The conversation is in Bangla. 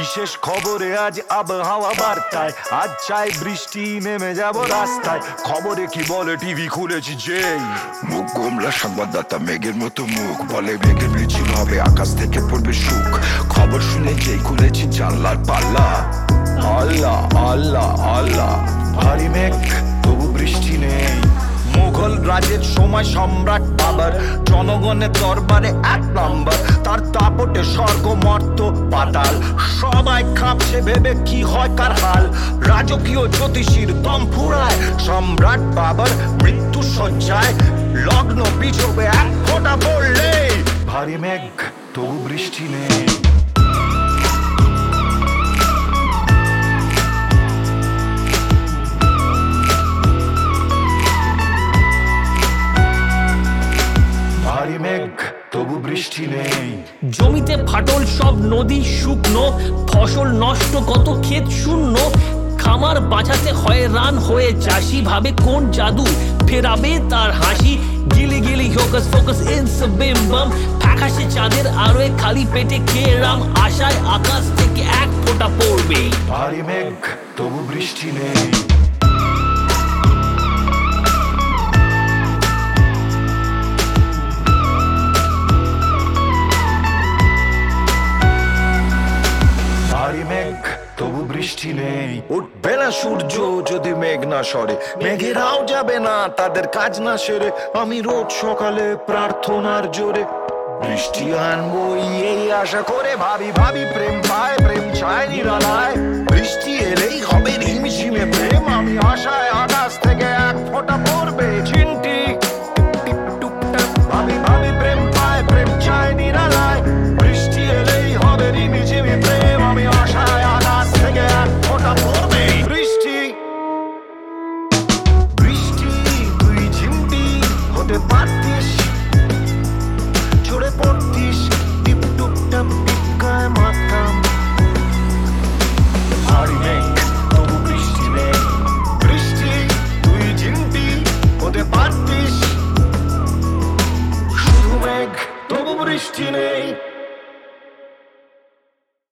বিশেষ খবরে আজ আবহাওয়া বার্তায়, আজ চাই বৃষ্টি, নেমে যাব রাস্তায়। খবরে কি বলে টিভি খুলেছি যেই, মুখ গোমরা সংবাদদাতা মেঘের মতো মুখ, বলে মেঘের মিছিল হবে, আকাশ থেকে পড়বে সুখ। খবর শুনে যেই খুলেছি জানলার পাল্লা, আল্লাহ আল্লাহ আল্লাহ, ভারী মেঘ তবু বৃষ্টি নেই। মুঘল রাজের সময় সম্রাট বাবর, জনগণের দরবারে 1 নম্বর। তার দাপটে স্বর্গ মর্ত পাতাল, সবাই কাঁপছে ভেবে কি হয় কার হাল। রাজকীয় জ্যোতিষীর দম ফুরায়, সম্রাট বাবর মৃত্যু শয্যায়। লগ্ন পিছবে 1 ফোঁটা পড়লে, ভারী মেঘ তবু বৃষ্টি নেই। ভারী মেঘ তবু বৃষ্টি নেই। জমিতে ফাটল, সব নদী শুকনো, ফসল নষ্ট, কত ক্ষেত শূন্য। খামার বাঁচাতে হয়রান হয়ে চাষি, ভাবে কোন জাদু ফেরাবে তার হাসি। গিলি গিলি হোকাস ফোকাস ইনসবিম্বাম, আকাশে চাঁদের আলোয় খালি পেটে কেরাম, আশায় আকাশ থেকে 1 ফোঁটা পড়বে। ভারী মেঘ তবু বৃষ্টি নেই। ভারী মেঘ তবু বৃষ্টি নেই। উঠবে না সূর্য যদি মেঘ না সরে, মেঘেরাও যাবে না তাদের কাজ না সেরে। আমি রোজ সকালে প্রার্থনার জোরে বৃষ্টি আনবো এই আশা করে। ভাবি ভাবি প্রেম পায়, প্রেম চায় নিরালায়, বৃষ্টি এলেই হবে ঝিমঝিমে।